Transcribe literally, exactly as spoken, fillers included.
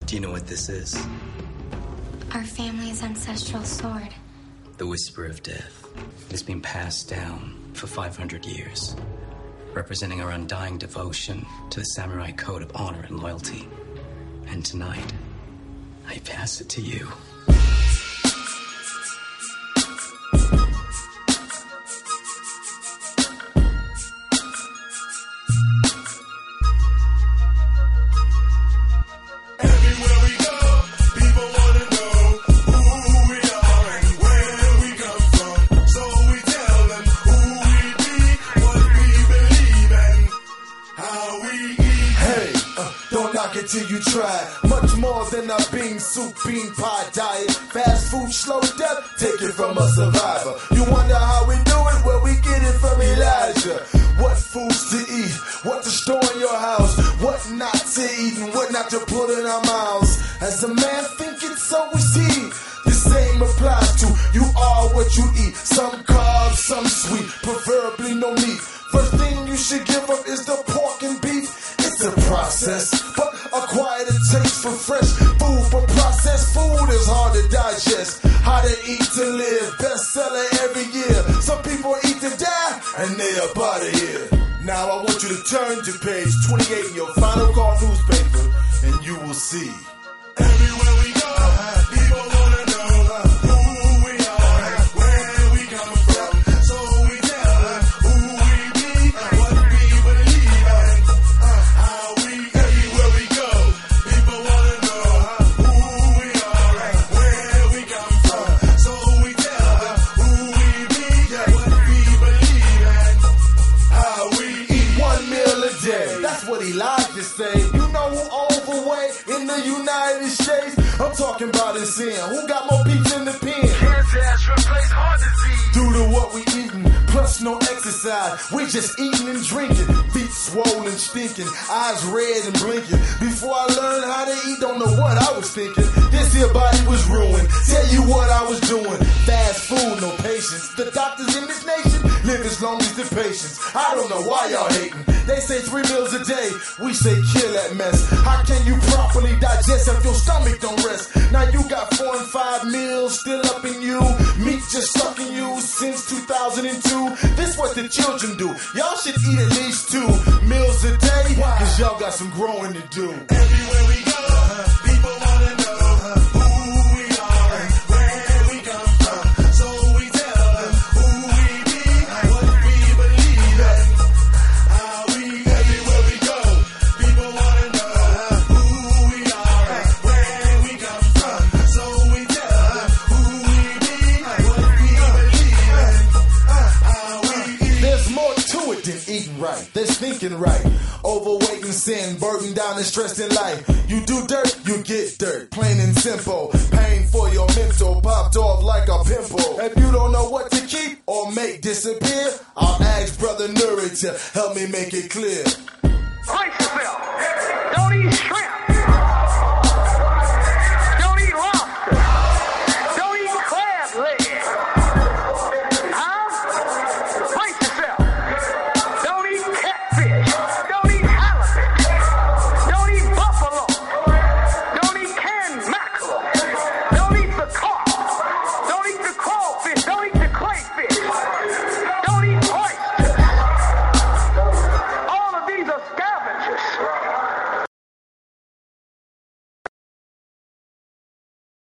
Do you know what this is? Our family's ancestral sword. The Whisper of Death. It's been passed down for five hundred years, representing our undying devotion to the samurai code of honor and loyalty. And tonight, I pass it to you. Till you try much more than a bean soup, bean pie diet. Fast food, slow death, take it from a survivor. You wonder how we do it, well we get it from Elijah. What foods to eat, what to store in your house, what not to eat and what not to put in our mouths. As a man thinketh, so is he. The same applies to you are what you eat. Some carbs, some sweet, preferably no meat. First thing you should give up is the pork and beef. It's a process, but acquire the taste for fresh food. But processed food is hard to digest. How to eat to live, bestseller every year. Some people eat to die, and they up out of here. Now I want you to turn to page twenty-eight in your Final Call newspaper, and you will see. Everywhere we go, uh-huh. people wanna know uh, who we are, uh-huh. where we come from. So we tell them who we be, uh, what we believe in, uh, how we. Everywhere we go, people wanna know uh, who we are, uh, where we come from. So we tell them who we be, uh, what we believe in, how we eat one meal a day. That's what Elijah said. You know who overweight in the United States? I'm talking about his sin. Who got more beats in the pen? Cancer has replaced heart disease. Due to what we eating, plus no exercise. We just eating and drinking. Feet swollen, stinking, eyes red and blinking. Before I learned how to eat, don't know what I was thinking. This here body was ruined. Tell you what I was doing. Fast food, no patience. The doctors in this nation live as long as the patients. I don't know why y'all hating. They say three meals a day. We say kill that mess. How can you properly digest if your stomach don't rest? Now you got four and five meals still up in you. Meat just stuck in you since two thousand two. This what the children do. Y'all should eat at least two meals a day, cause y'all got some growing to do. Everywhere we go, uh-huh. people wanna know uh-huh. who we are and where we come from. So we tell them who we be, uh-huh. what we believe in, how we. Everywhere we go, people wanna know uh-huh. who we are and where we come from. So we tell them who we be, uh-huh. what we believe in, uh, how we eat. There's more to it than eating right. There's thinking right. Overweight and sin, burden down and stress in life. You do dirt, you get dirt. Plain and simple. Pain for your mental, popped off like a pimple. If you don't know what to keep or make disappear, I'll ask Brother Nuri to help me make it clear. Right.